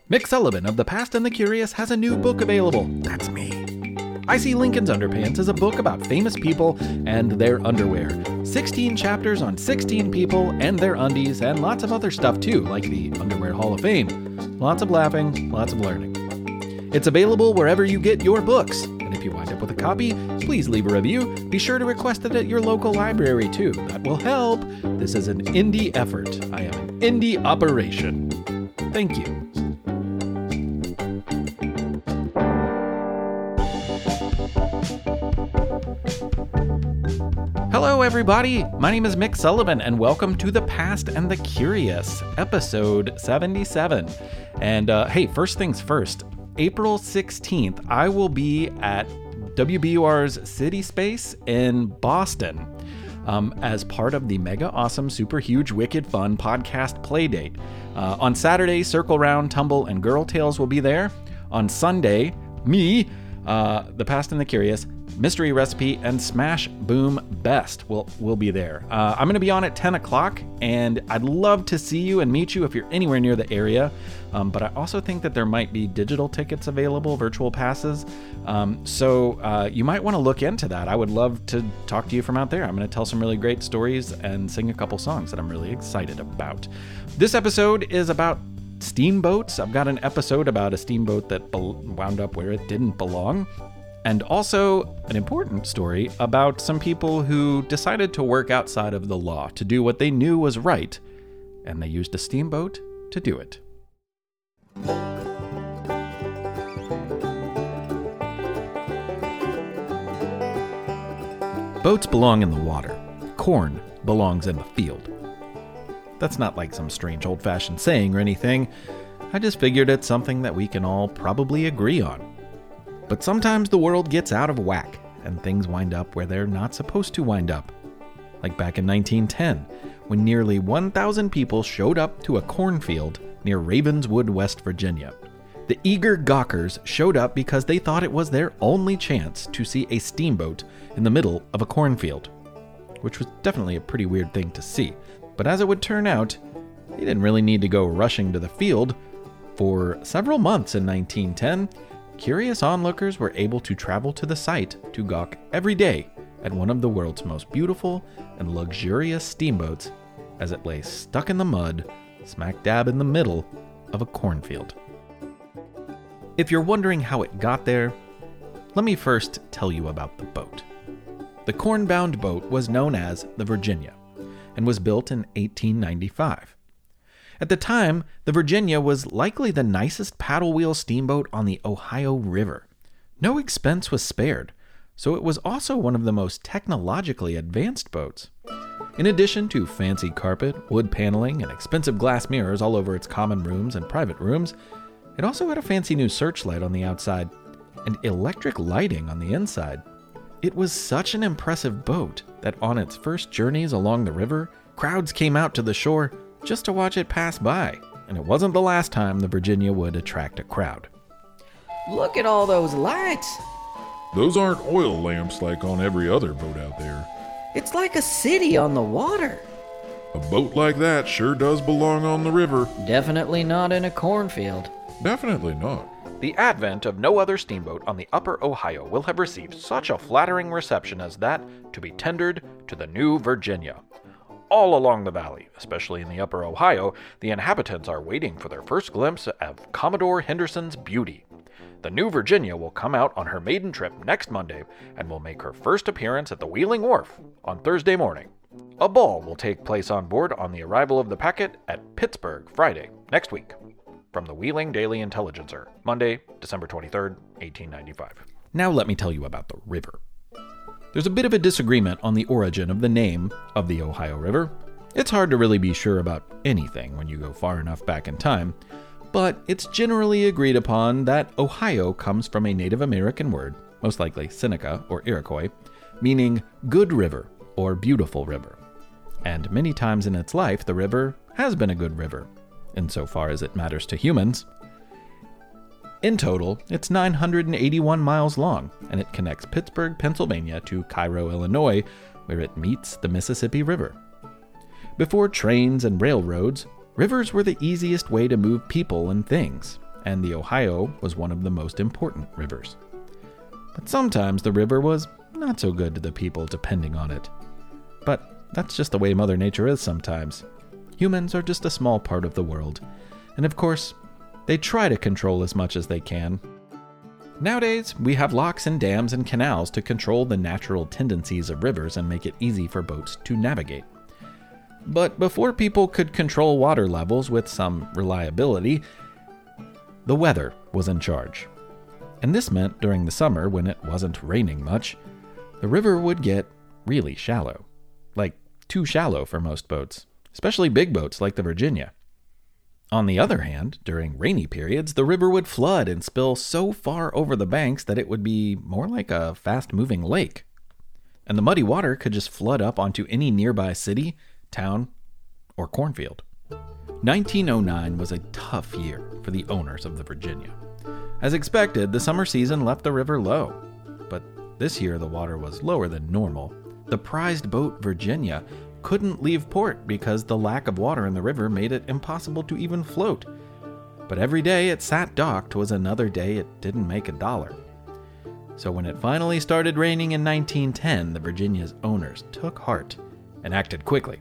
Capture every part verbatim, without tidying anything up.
Mick Sullivan of The Past and the Curious has a new book available. That's me. I See Lincoln's Underpants is a book about famous people and their underwear. sixteen chapters on sixteen people and their undies, and lots of other stuff too, like the Underwear Hall of Fame. Lots of laughing, lots of learning. It's available wherever you get your books. And if you wind up with a copy, please leave a review. Be sure to request it at your local library too. That will help. This is an indie effort. I am an indie operation. Thank you. Hello, everybody. My name is Mick Sullivan, and welcome to The Past and the Curious, episode seventy-seven. And uh, hey, first things first, April sixteenth, I will be at W B U R's City Space in Boston um, as part of the mega awesome, super huge, wicked fun podcast Playdate. Uh, on Saturday, Circle Round, Tumble, and Girl Tales will be there. On Sunday, me, uh, The Past and the Curious, Mystery Recipe, and Smash Boom Best will will be there. Uh, I'm going to be on at ten o'clock, and I'd love to see you and meet you if you're anywhere near the area. Um, but I also think that there might be digital tickets available, virtual passes. Um, so uh, you might want to look into that. I would love to talk to you from out there. I'm going to tell some really great stories and sing a couple songs that I'm really excited about. This episode is about steamboats. I've got an episode about a steamboat that be- wound up where it didn't belong. And also an important story about some people who decided to work outside of the law to do what they knew was right, and they used a steamboat to do it. Boats belong in the water. Corn belongs in the field. That's not like some strange old-fashioned saying or anything. I just figured it's something that we can all probably agree on. But sometimes the world gets out of whack, and things wind up where they're not supposed to wind up. Like back in nineteen ten, when nearly one thousand people showed up to a cornfield near Ravenswood, West Virginia. The eager gawkers showed up because they thought it was their only chance to see a steamboat in the middle of a cornfield, which was definitely a pretty weird thing to see. But as it would turn out, they didn't really need to go rushing to the field. For several months in nineteen ten, curious onlookers were able to travel to the site to gawk every day at one of the world's most beautiful and luxurious steamboats as it lay stuck in the mud, smack dab in the middle of a cornfield. If you're wondering how it got there, let me first tell you about the boat. The corn-bound boat was known as the Virginia and was built in eighteen ninety-five. At the time, the Virginia was likely the nicest paddle wheel steamboat on the Ohio River. No expense was spared, so it was also one of the most technologically advanced boats. In addition to fancy carpet, wood paneling, and expensive glass mirrors all over its common rooms and private rooms, it also had a fancy new searchlight on the outside and electric lighting on the inside. It was such an impressive boat that on its first journeys along the river, crowds came out to the shore just to watch it pass by, and it wasn't the last time the Virginia would attract a crowd. Look at all those lights! Those aren't oil lamps like on every other boat out there. It's like a city on the water. A boat like that sure does belong on the river. Definitely not in a cornfield. Definitely not. The advent of no other steamboat on the upper Ohio will have received such a flattering reception as that to be tendered to the new Virginia. All along the valley, especially in the upper Ohio, the inhabitants are waiting for their first glimpse of Commodore Henderson's beauty. The new Virginia will come out on her maiden trip next Monday and will make her first appearance at the Wheeling Wharf on Thursday morning. A ball will take place on board on the arrival of the packet at Pittsburgh Friday next week. From the Wheeling Daily Intelligencer, Monday, December twenty-third, eighteen ninety-five. Now let me tell you about the river. There's a bit of a disagreement on the origin of the name of the Ohio River. It's hard to really be sure about anything when you go far enough back in time, but it's generally agreed upon that Ohio comes from a Native American word, most likely Seneca or Iroquois, meaning good river or beautiful river. And many times in its life, the river has been a good river, insofar as it matters to humans. In total, it's nine hundred eighty-one miles long, and it connects Pittsburgh, Pennsylvania to Cairo, Illinois, where it meets the Mississippi River. Before trains and railroads, rivers were the easiest way to move people and things, and the Ohio was one of the most important rivers. But sometimes the river was not so good to the people depending on it. But that's just the way Mother Nature is sometimes. Humans are just a small part of the world, and of course, they try to control as much as they can. Nowadays, we have locks and dams and canals to control the natural tendencies of rivers and make it easy for boats to navigate. But before people could control water levels with some reliability, the weather was in charge. And this meant during the summer, when it wasn't raining much, the river would get really shallow. Like, too shallow for most boats, especially big boats like the Virginia. On the other hand, during rainy periods, the river would flood and spill so far over the banks that it would be more like a fast-moving lake. And the muddy water could just flood up onto any nearby city, town, or cornfield. nineteen oh nine was a tough year for the owners of the Virginia. As expected, the summer season left the river low. But this year the water was lower than normal. The prized boat Virginia couldn't leave port because the lack of water in the river made it impossible to even float. But every day it sat docked was another day it didn't make a dollar. So when it finally started raining in nineteen ten, the Virginia's owners took heart and acted quickly.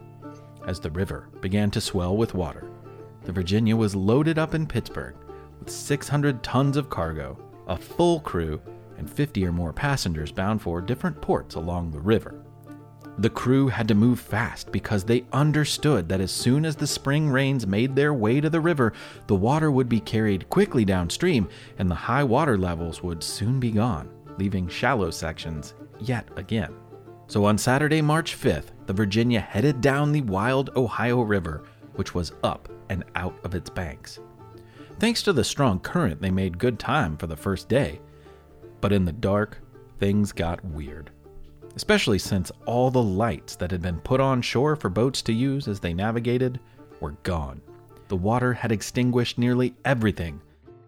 As the river began to swell with water, the Virginia was loaded up in Pittsburgh with six hundred tons of cargo, a full crew, and fifty or more passengers bound for different ports along the river. The crew had to move fast because they understood that as soon as the spring rains made their way to the river, the water would be carried quickly downstream and the high water levels would soon be gone, leaving shallow sections yet again. So on Saturday, March fifth, the Virginia headed down the wild Ohio River, which was up and out of its banks. Thanks to the strong current, they made good time for the first day. But in the dark, things got weird. Especially since all the lights that had been put on shore for boats to use as they navigated were gone. The water had extinguished nearly everything.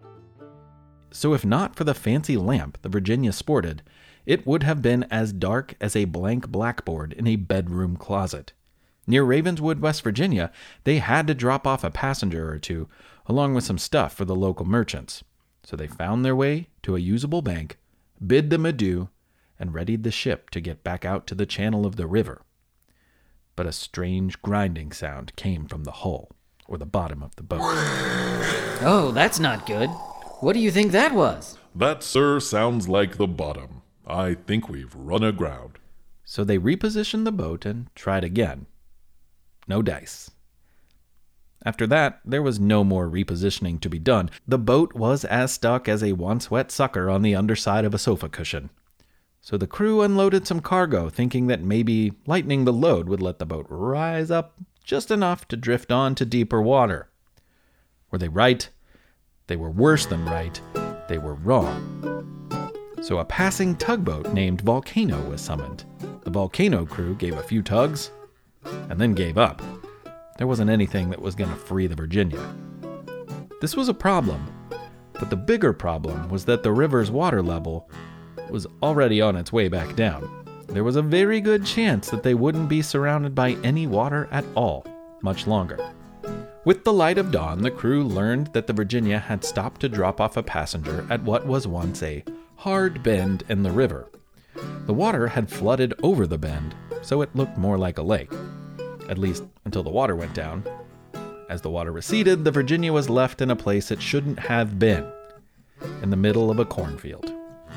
So if not for the fancy lamp the Virginia sported, it would have been as dark as a blank blackboard in a bedroom closet. Near Ravenswood, West Virginia, they had to drop off a passenger or two, along with some stuff for the local merchants. So they found their way to a usable bank, bid them adieu, and readied the ship to get back out to the channel of the river. But a strange grinding sound came from the hull, or the bottom of the boat. Oh, that's not good. What do you think that was? That, sir, sounds like the bottom. I think we've run aground. So they repositioned the boat and tried again. No dice. After that, there was no more repositioning to be done. The boat was as stuck as a once wet sucker on the underside of a sofa cushion. So the crew unloaded some cargo, thinking that maybe lightening the load would let the boat rise up just enough to drift on to deeper water. Were they right? They were worse than right. They were wrong. So a passing tugboat named Volcano was summoned. The Volcano crew gave a few tugs and then gave up. There wasn't anything that was going to free the Virginia. This was a problem, but the bigger problem was that the river's water level was already on its way back down. There was a very good chance that they wouldn't be surrounded by any water at all much longer. With the light of dawn, the crew learned that the Virginia had stopped to drop off a passenger at what was once a hard bend in the river. The water had flooded over the bend, so it looked more like a lake, at least until the water went down. As the water receded, the Virginia was left in a place it shouldn't have been, in the middle of a cornfield.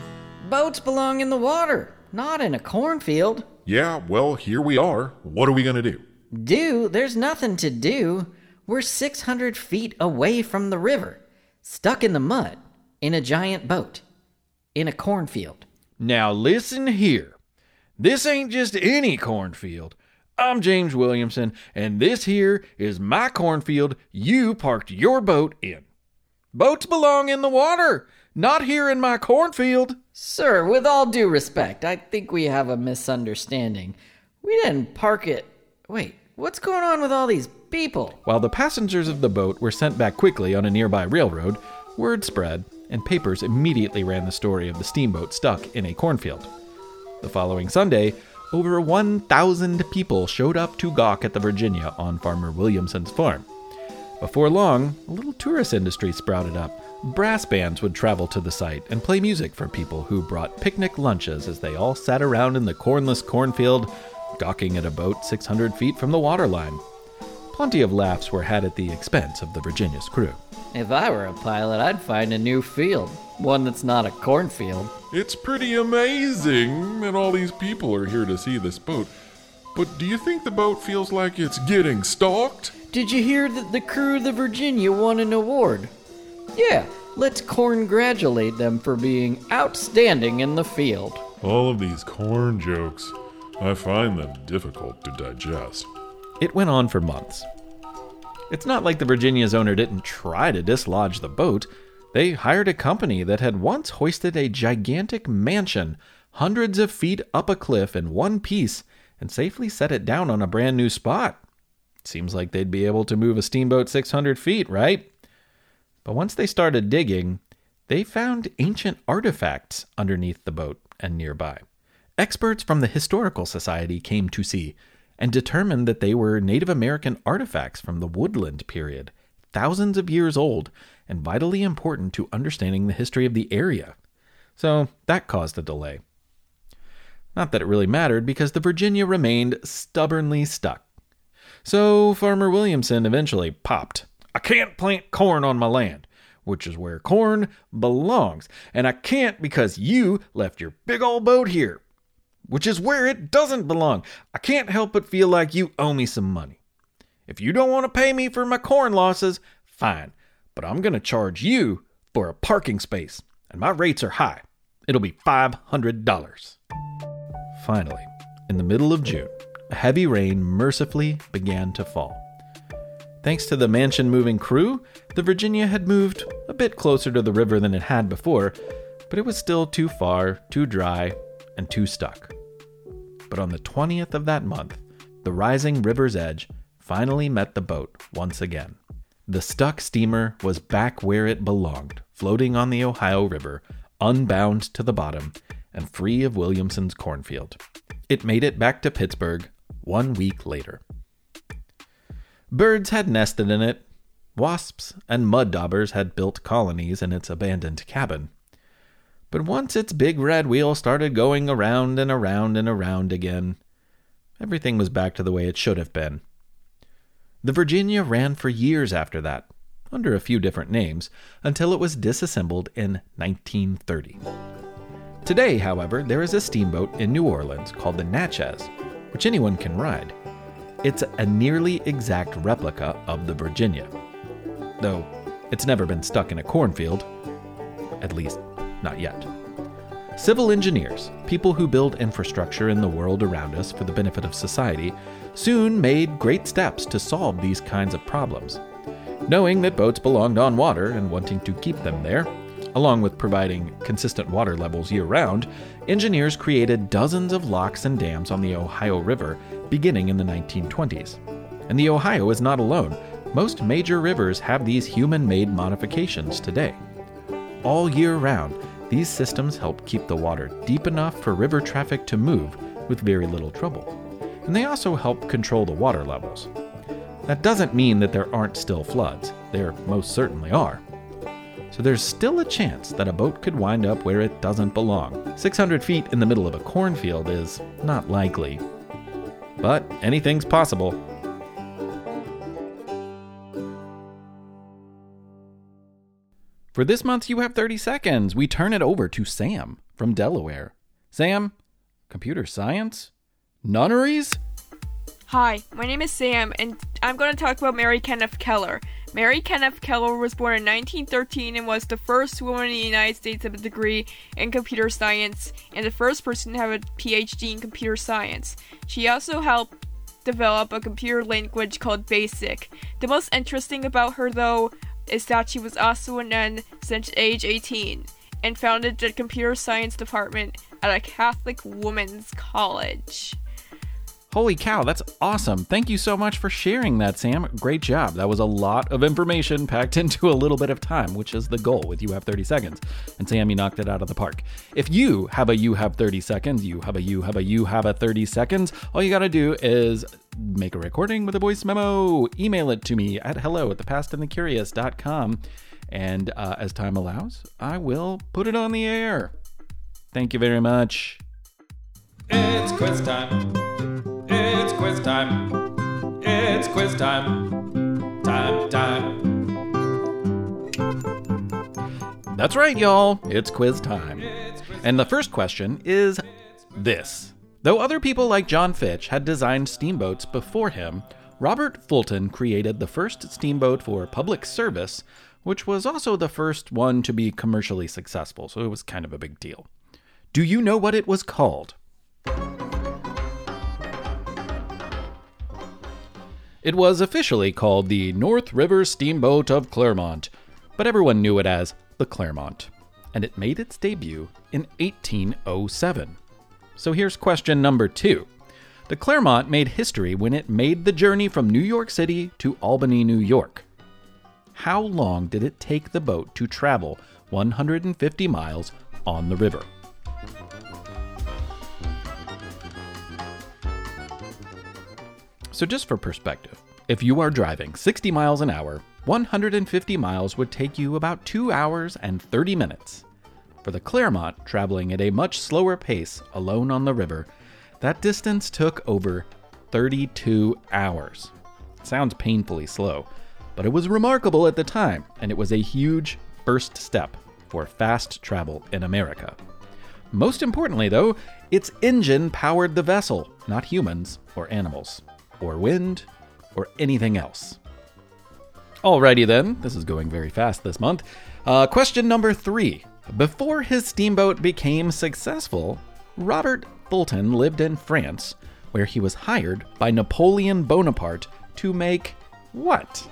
Boats belong in the water, not in a cornfield. Yeah, well, here we are. What are we going to do? Do? There's nothing to do. We're six hundred feet away from the river, stuck in the mud, in a giant boat, in a cornfield. Now listen here. This ain't just any cornfield. I'm James Williamson, and this here is my cornfield you parked your boat in. Boats belong in the water, not here in my cornfield. Sir, with all due respect, I think we have a misunderstanding. We didn't park it. Wait, what's going on with all these people? While the passengers of the boat were sent back quickly on a nearby railroad, word spread, and papers immediately ran the story of the steamboat stuck in a cornfield. The following Sunday, over one thousand people showed up to gawk at the Virginia on Farmer Williamson's farm. Before long, a little tourist industry sprouted up. Brass bands would travel to the site and play music for people who brought picnic lunches as they all sat around in the cornless cornfield, gawking at a boat six hundred feet from the waterline. Plenty of laughs were had at the expense of the Virginia's crew. If I were a pilot, I'd find a new field. One that's not a cornfield. It's pretty amazing that all these people are here to see this boat. But do you think the boat feels like it's getting stalked? Did you hear that the crew of the Virginia won an award? Yeah, let's congratulate them for being outstanding in the field. All of these corn jokes, I find them difficult to digest. It went on for months. It's not like the Virginia's owner didn't try to dislodge the boat. They hired a company that had once hoisted a gigantic mansion hundreds of feet up a cliff in one piece and safely set it down on a brand new spot. Seems like they'd be able to move a steamboat six hundred feet, right? But once they started digging, they found ancient artifacts underneath the boat and nearby. Experts from the Historical Society came to see and determined that they were Native American artifacts from the Woodland period, thousands of years old and vitally important to understanding the history of the area. So that caused a delay. Not that it really mattered, because the Virginia remained stubbornly stuck. So Farmer Williamson eventually popped. I can't plant corn on my land, which is where corn belongs. And I can't because you left your big old boat here, which is where it doesn't belong. I can't help but feel like you owe me some money. If you don't want to pay me for my corn losses, fine. But I'm going to charge you for a parking space, and my rates are high. It'll be five hundred dollars. Finally, in the middle of June, a heavy rain mercifully began to fall. Thanks to the mansion-moving crew, the Virginia had moved a bit closer to the river than it had before, but it was still too far, too dry, and too stuck. But on the twentieth of that month, the rising river's edge finally met the boat once again. The stuck steamer was back where it belonged, floating on the Ohio River, unbound to the bottom, and free of Williamson's cornfield. It made it back to Pittsburgh one week later. Birds had nested in it. Wasps and mud daubers had built colonies in its abandoned cabin. But once its big red wheel started going around and around and around again, everything was back to the way it should have been. The Virginia ran for years after that, under a few different names, until it was disassembled in nineteen thirty. Today, however, there is a steamboat in New Orleans called the Natchez, which anyone can ride. It's a nearly exact replica of the Virginia, though it's never been stuck in a cornfield, at least not yet. Civil engineers, people who build infrastructure in the world around us for the benefit of society, soon made great steps to solve these kinds of problems. Knowing that boats belonged on water and wanting to keep them there, along with providing consistent water levels year-round, engineers created dozens of locks and dams on the Ohio River beginning in the nineteen twenties. And the Ohio is not alone. Most major rivers have these human-made modifications today. All year round, these systems help keep the water deep enough for river traffic to move with very little trouble. And they also help control the water levels. That doesn't mean that there aren't still floods. There most certainly are. So there's still a chance that a boat could wind up where it doesn't belong. six hundred feet in the middle of a cornfield is not likely. But anything's possible. For this month's You Have thirty seconds, we turn it over to Sam from Delaware. Sam, computer science? Nunneries? Hi, my name is Sam, and I'm going to talk about Mary Kenneth Keller. Mary Kenneth Keller was born in nineteen thirteen and was the first woman in the United States to have a degree in computer science and the first person to have a P H D in computer science. She also helped develop a computer language called BASIC. The most interesting about her, though, is that she was also a nun since age eighteen and founded the computer science department at a Catholic women's college. Holy cow, that's awesome. Thank you so much for sharing that, Sam. Great job. That was a lot of information packed into a little bit of time, which is the goal with You Have thirty seconds. And Sam, you knocked it out of the park. If you have a You Have thirty seconds, you have a You have a You have a thirty seconds, all you got to do is make a recording with a voice memo. Email it to me at hello at thepastandthecurious dot com. And uh, as time allows, I will put it on the air. Thank you very much. It's quiz time. It's quiz time. It's quiz time. Time, time. That's right, y'all. It's quiz time. And the first question is this. Though other people like John Fitch had designed steamboats before him, Robert Fulton created the first steamboat for public service, which was also the first one to be commercially successful, so it was kind of a big deal. Do you know what it was called? It was officially called the North River Steamboat of Clermont, but everyone knew it as the Clermont, and it made its debut in eighteen oh seven. So here's question number two. The Clermont made history when it made the journey from New York City to Albany, New York. How long did it take the boat to travel one hundred fifty miles on the river? So just for perspective, if you are driving sixty miles an hour, one hundred fifty miles would take you about two hours and thirty minutes. For the Clermont, traveling at a much slower pace alone on the river, that distance took over thirty-two hours. It sounds painfully slow, but it was remarkable at the time, and it was a huge first step for fast travel in America. Most importantly, though, its engine powered the vessel, not humans or animals, or wind, or anything else. Alrighty then, this is going very fast this month. Uh, question number three. Before his steamboat became successful, Robert Fulton lived in France, where he was hired by Napoleon Bonaparte to make what?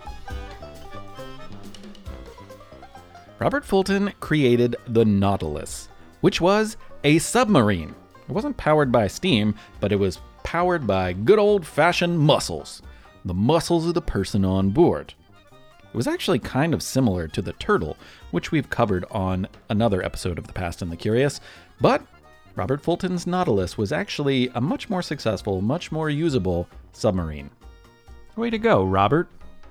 Robert Fulton created the Nautilus, which was a submarine. It wasn't powered by steam, but it was powered by good old-fashioned muscles, the muscles of the person on board. It was actually kind of similar to the turtle, which we've covered on another episode of The Past and the Curious, but Robert Fulton's Nautilus was actually a much more successful, much more usable submarine. Way to go, Robert.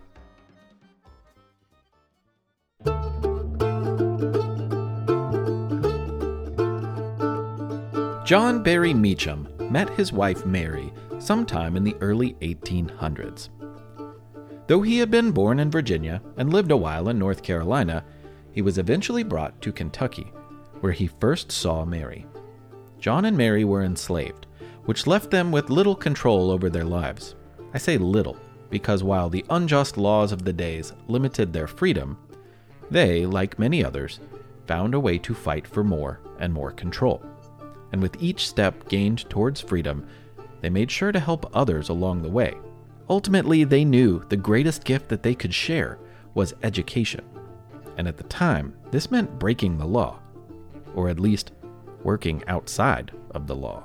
John Barry Meacham met his wife Mary sometime in the early eighteen hundreds. Though he had been born in Virginia and lived a while in North Carolina, he was eventually brought to Kentucky, where he first saw Mary. John and Mary were enslaved, which left them with little control over their lives. I say little, because while the unjust laws of the days limited their freedom, they, like many others, found a way to fight for more and more control. And with each step gained towards freedom, they made sure to help others along the way. Ultimately, they knew the greatest gift that they could share was education. And at the time, this meant breaking the law, or at least working outside of the law.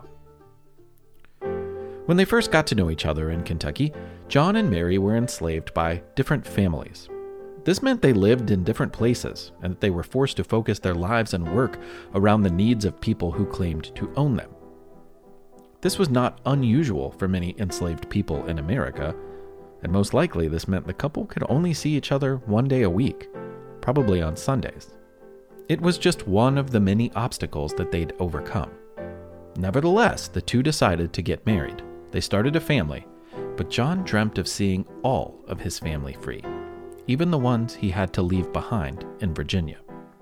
When they first got to know each other in Kentucky, John and Mary were enslaved by different families. This meant they lived in different places and that they were forced to focus their lives and work around the needs of people who claimed to own them. This was not unusual for many enslaved people in America, and most likely this meant the couple could only see each other one day a week, probably on Sundays. It was just one of the many obstacles that they'd overcome. Nevertheless, the two decided to get married. They started a family, but John dreamt of seeing all of his family free, even the ones he had to leave behind in Virginia.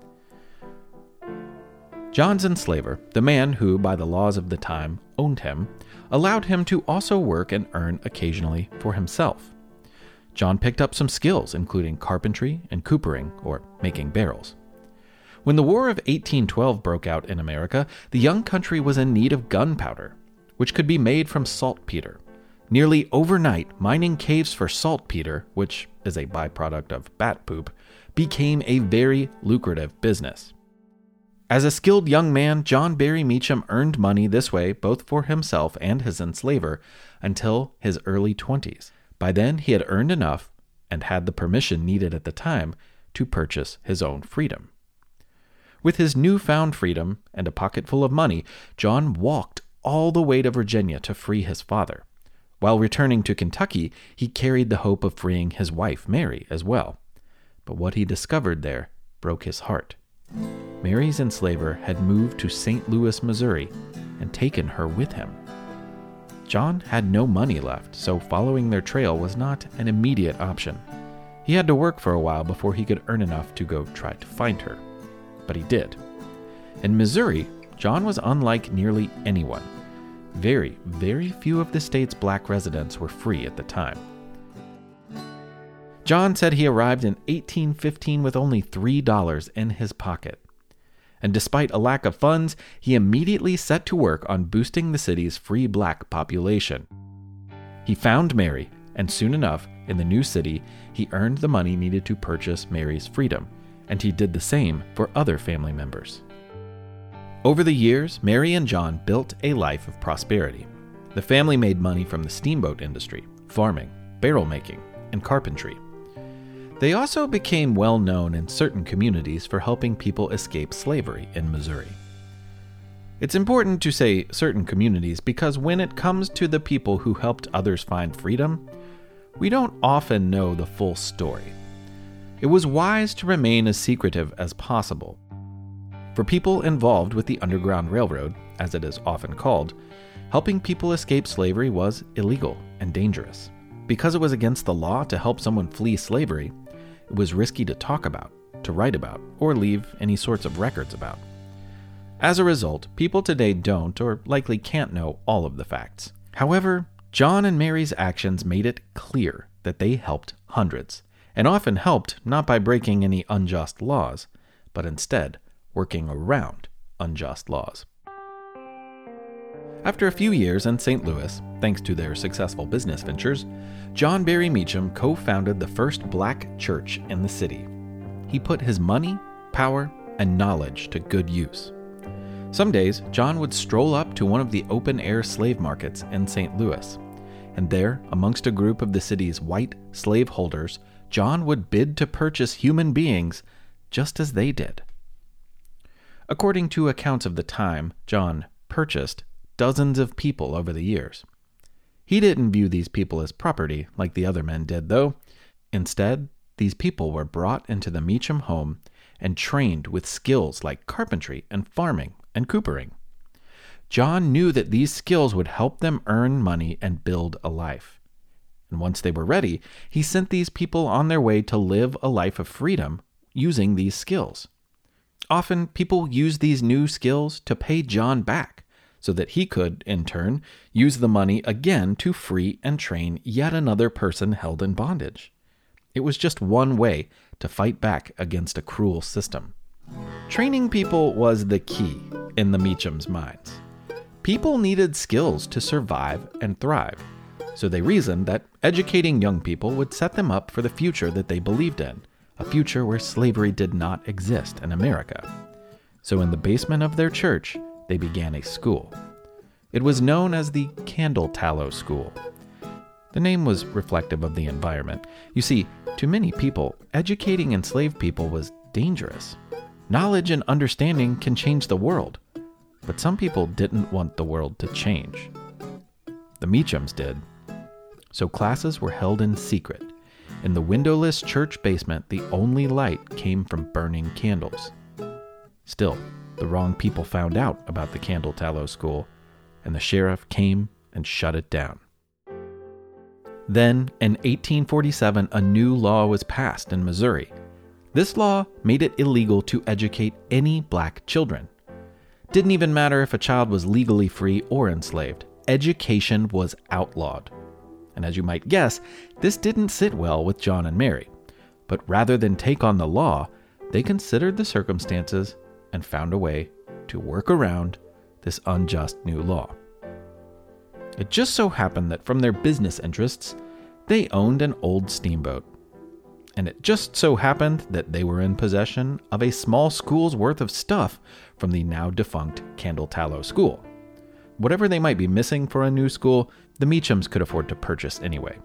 John's enslaver, the man who, by the laws of the time, owned him, allowed him to also work and earn occasionally for himself. John picked up some skills, including carpentry and coopering, or making barrels. When the War of eighteen twelve broke out in America, the young country was in need of gunpowder, which could be made from saltpeter. Nearly overnight, mining caves for saltpeter, which is a byproduct of bat poop, became a very lucrative business. As a skilled young man, John Barry Meacham earned money this way both for himself and his enslaver until his early twenties. By then, he had earned enough and had the permission needed at the time to purchase his own freedom. With his newfound freedom and a pocket full of money, John walked all the way to Virginia to free his father. While returning to Kentucky, he carried the hope of freeing his wife, Mary, as well. But what he discovered there broke his heart. Mary's enslaver had moved to Saint Louis, Missouri, and taken her with him. John had no money left, so following their trail was not an immediate option. He had to work for a while before he could earn enough to go try to find her. But he did. In Missouri, John was unlike nearly anyone. Very, very few of the state's black residents were free at the time. John said he arrived in eighteen fifteen with only three dollars in his pocket. And despite a lack of funds, he immediately set to work on boosting the city's free black population. He found Mary, and soon enough, in the new city, he earned the money needed to purchase Mary's freedom, and he did the same for other family members. Over the years, Mary and John built a life of prosperity. The family made money from the steamboat industry, farming, barrel making, and carpentry. They also became well known in certain communities for helping people escape slavery in Missouri. It's important to say certain communities because when it comes to the people who helped others find freedom, we don't often know the full story. It was wise to remain as secretive as possible. For people involved with the Underground Railroad, as it is often called, helping people escape slavery was illegal and dangerous. Because it was against the law to help someone flee slavery, it was risky to talk about, to write about, or leave any sorts of records about. As a result, people today don't or likely can't know all of the facts. However, John and Mary's actions made it clear that they helped hundreds, and often helped not by breaking any unjust laws, but instead working around unjust laws. After a few years in Saint Louis, thanks to their successful business ventures, John Barry Meacham co-founded the first black church in the city. He put his money, power, and knowledge to good use. Some days, John would stroll up to one of the open-air slave markets in Saint Louis, and there, amongst a group of the city's white slaveholders, John would bid to purchase human beings just as they did. According to accounts of the time, John purchased dozens of people over the years. He didn't view these people as property like the other men did, though. Instead, these people were brought into the Meacham home and trained with skills like carpentry and farming and coopering. John knew that these skills would help them earn money and build a life. And once they were ready, he sent these people on their way to live a life of freedom using these skills. Often, people used these new skills to pay John back, so that he could, in turn, use the money again to free and train yet another person held in bondage. It was just one way to fight back against a cruel system. Training people was the key in the Meacham's minds. People needed skills to survive and thrive, so they reasoned that educating young people would set them up for the future that they believed in, a future where slavery did not exist in America. So in the basement of their church, they began a school. It was known as the Candle Tallow School. The name was reflective of the environment. You see, to many people, educating enslaved people was dangerous. Knowledge and understanding can change the world, but some people didn't want the world to change. The Meachams did. So classes were held in secret. In the windowless church basement, the only light came from burning candles. Still, the wrong people found out about the Candle Tallow School, and the sheriff came and shut it down. Then, in eighteen forty-seven, a new law was passed in Missouri. This law made it illegal to educate any black children. Didn't even matter if a child was legally free or enslaved. Education was outlawed. And as you might guess, this didn't sit well with John and Mary. But rather than take on the law, they considered the circumstances and found a way to work around this unjust new law. It just so happened that from their business interests, they owned an old steamboat. and it just so happened that they were in possession of a small school's worth of stuff from the now defunct Candletallow School. Whatever they might be missing for a new school, the Meachams could afford to purchase anyway.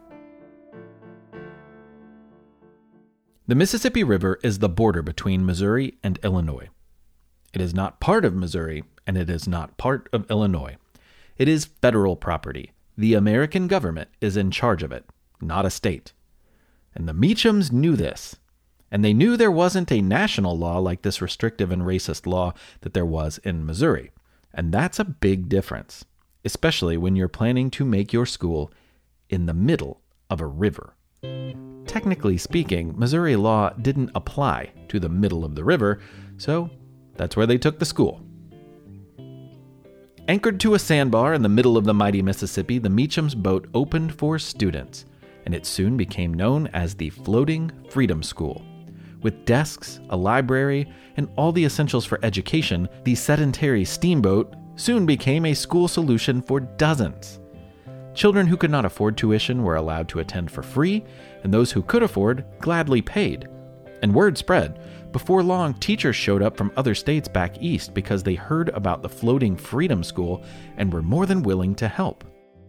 The Mississippi River is the border between Missouri and Illinois. It is not part of Missouri, and it is not part of Illinois. It is federal property. The American government is in charge of it, not a state. And the Meachams knew this. And they knew there wasn't a national law like this restrictive and racist law that there was in Missouri. And that's a big difference, especially when you're planning to make your school in the middle of a river. Technically speaking, Missouri law didn't apply to the middle of the river, so that's where they took the school. Anchored to a sandbar in the middle of the mighty Mississippi, the Meachams' boat opened for students, and it soon became known as the Floating Freedom School. With desks, a library, and all the essentials for education, the sedentary steamboat soon became a school solution for dozens. Children who could not afford tuition were allowed to attend for free, and those who could afford gladly paid. And word spread. Before long, teachers showed up from other states back east because they heard about the Floating Freedom School and were more than willing to help.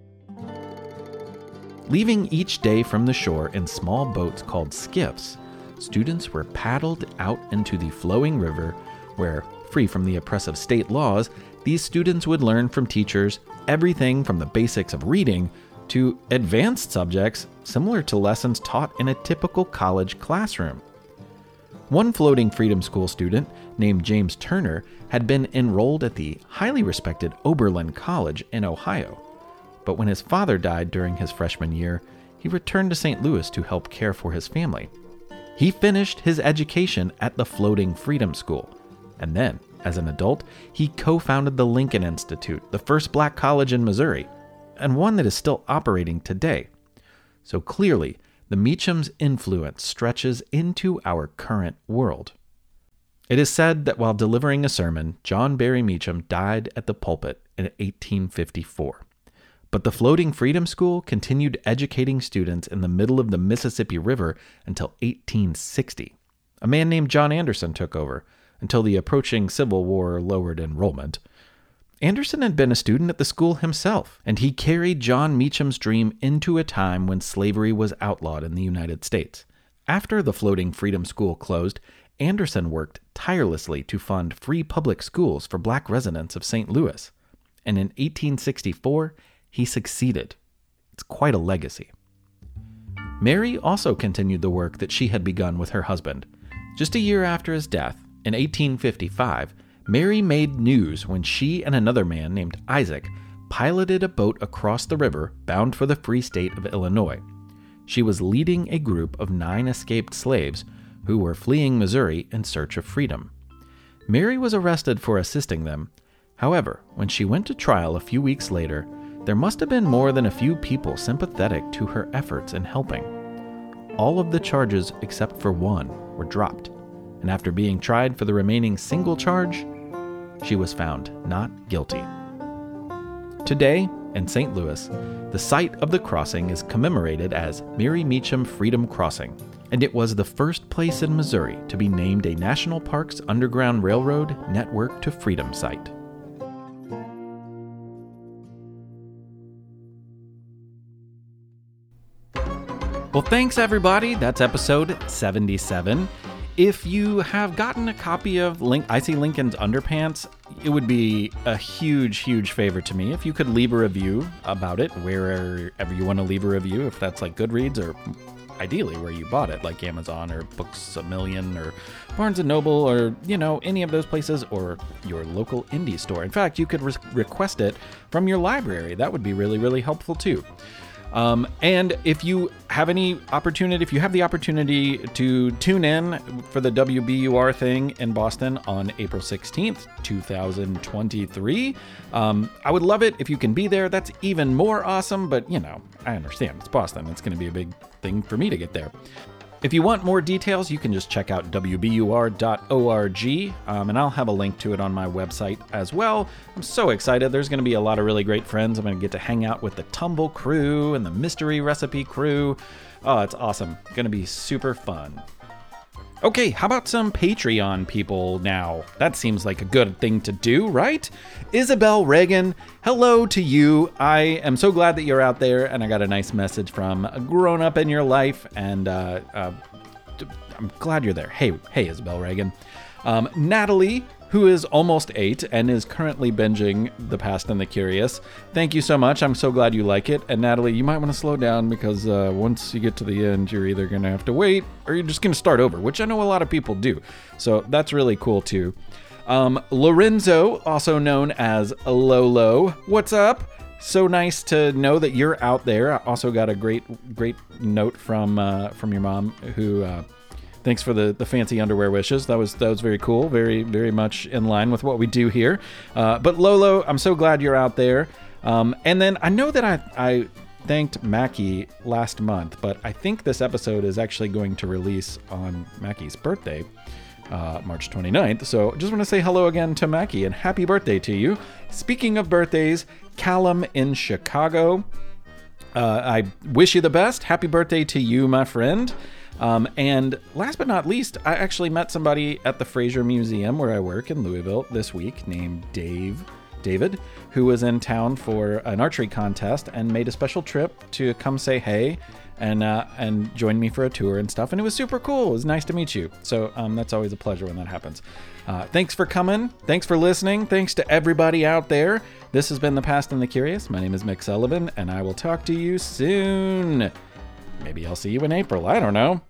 Leaving each day from the shore in small boats called skiffs, students were paddled out into the flowing river where, free from the oppressive state laws, these students would learn from teachers everything from the basics of reading to advanced subjects similar to lessons taught in a typical college classroom. One Floating Freedom School student, named James Turner, had been enrolled at the highly respected Oberlin College in Ohio. But when his father died during his freshman year, he returned to Saint Louis to help care for his family. He finished his education at the Floating Freedom School, and then, as an adult, he co-founded the Lincoln Institute, the first black college in Missouri, and one that is still operating today. So clearly, the Meachams' influence stretches into our current world. It is said that while delivering a sermon, John Barry Meacham died at the pulpit in eighteen fifty-four. But the Floating Freedom School continued educating students in the middle of the Mississippi River until eighteen sixty. A man named John Anderson took over, until the approaching Civil War lowered enrollment. Anderson had been a student at the school himself, and he carried John Meacham's dream into a time when slavery was outlawed in the United States. After the Floating Freedom School closed, Anderson worked tirelessly to fund free public schools for black residents of Saint Louis. And in eighteen sixty-four, he succeeded. It's quite a legacy. Mary also continued the work that she had begun with her husband. Just a year after his death, in eighteen fifty-five, Mary made news when she and another man named Isaac piloted a boat across the river bound for the free state of Illinois. She was leading a group of nine escaped slaves who were fleeing Missouri in search of freedom. Mary was arrested for assisting them. However, when she went to trial a few weeks later, there must have been more than a few people sympathetic to her efforts in helping. All of the charges except for one were dropped, and after being tried for the remaining single charge, she was found not guilty. Today, in Saint Louis, the site of the crossing is commemorated as Mary Meacham Freedom Crossing, and it was the first place in Missouri to be named a National Parks Underground Railroad Network to Freedom Site. Well, thanks everybody. That's episode seventy-seven. If you have gotten a copy of Link- I See Lincoln's Underpants, it would be a huge, huge favor to me if you could leave a review about it wherever you want to leave a review, if that's like Goodreads or ideally where you bought it, like Amazon or Books A Million or Barnes and Noble or, you know, any of those places, or your local indie store. In fact, you could re- request it from your library. That would be really, really helpful too. Um, and if you have any opportunity, if you have the opportunity to tune in for the W B U R thing in Boston on April sixteenth, twenty twenty-three, um, I would love it if you can be there. That's even more awesome, but you know, I understand it's Boston. It's going to be a big thing for me to get there. If you want more details, you can just check out w b u r dot org, um, and I'll have a link to it on my website as well. I'm so excited. There's going to be a lot of really great friends. I'm going to get to hang out with the Tumble crew and the Mystery Recipe crew. Oh, it's awesome. Going to be super fun. Okay, how about some Patreon people now? That seems like a good thing to do, right? Isabel Reagan, hello to you. I am so glad that you're out there, and I got a nice message from a grown up in your life, and uh, uh, I'm glad you're there. Hey, hey, Isabel Reagan. Um, Natalie, who is almost eight and is currently binging The Past and the Curious. Thank you so much. I'm so glad you like it. And Natalie, you might want to slow down because uh, once you get to the end, you're either going to have to wait or you're just going to start over, which I know a lot of people do. So that's really cool too. Um, Lorenzo, also known as Lolo, what's up? So nice to know that you're out there. I also got a great, great note from uh, from your mom who... Uh, Thanks for the, the fancy underwear wishes. That was that was very cool. Very, very much in line with what we do here. Uh, but Lolo, I'm so glad you're out there. Um, and then I know that I, I thanked Mackie last month, but I think this episode is actually going to release on Mackie's birthday, uh, March twenty-ninth. So just want to say hello again to Mackie and happy birthday to you. Speaking of birthdays, Callum in Chicago. Uh, I wish you the best. Happy birthday to you, my friend. Um, and last but not least, I actually met somebody at the Fraser Museum where I work in Louisville this week named Dave, David, who was in town for an archery contest and made a special trip to come say hey and uh, and join me for a tour and stuff. And it was super cool. It was nice to meet you. So um, that's always a pleasure when that happens. Uh, thanks for coming. Thanks for listening. Thanks to everybody out there. This has been The Past and the Curious. My name is Mick Sullivan, and I will talk to you soon. Maybe I'll see you in April. I don't know.